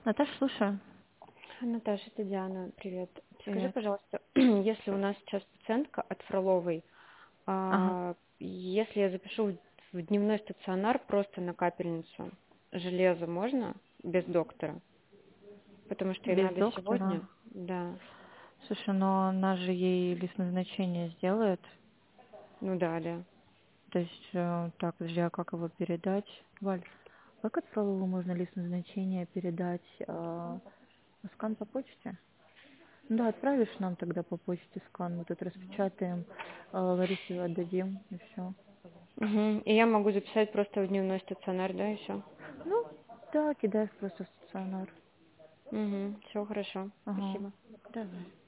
Наташа, слушаю. Наташа, это Диана, привет. Скажи, Привет. пожалуйста, если у нас сейчас пациентка от Фроловой, Ага. если я запишу в дневной стационар просто на капельницу, железо можно без доктора? Потому что ей Без надо доктора. сегодня. Да, Слушай, но она же ей лист назначения сделает. ну да, да. То есть, так, подожди, а как его передать? Валь, как от Фролова можно лист назначения передать? Скан по почте? Ну да, отправишь нам тогда по почте скан, мы тут распечатаем, Ларисе отдадим, и все. Мгм. И я могу записать просто в дневной стационар, да, и все. Ну, да, кидаешь просто в стационар. Угу. Все хорошо. Ага, Спасибо. давай.